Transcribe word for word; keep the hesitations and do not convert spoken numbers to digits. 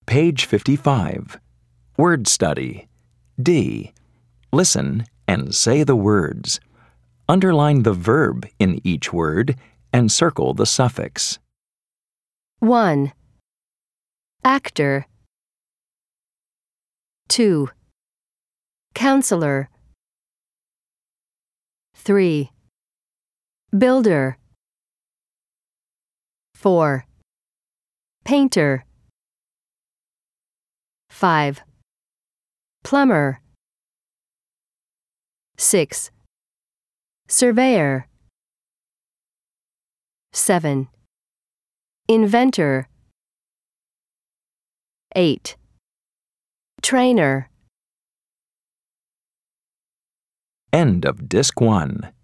Page fifty-five. Word study. D. Listen and say the words. Underline the verb in each word and circle the suffix. one. Actor. two. Counselor. three. Builder. four. Painter. five. Plumber. six. Surveyor. seven. Inventor. eight. Trainer. End of Disc one.